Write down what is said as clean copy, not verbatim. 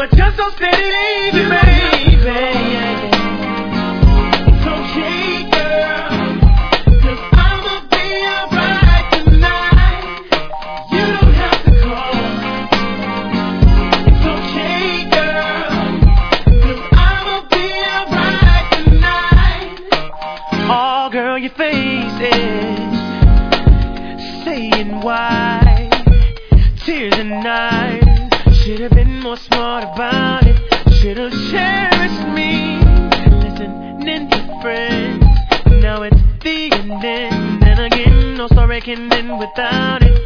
but just so steady, baby. It's okay, girl, 'cause I'ma be alright tonight. You don't have to call. It's okay, girl, 'cause I'ma be alright tonight. Oh, girl, your face is saying why. Tears and eyes. Should've been more smart about it. Should've cherished me. Listening to friends. Now it's the end. And again, no story can end without it.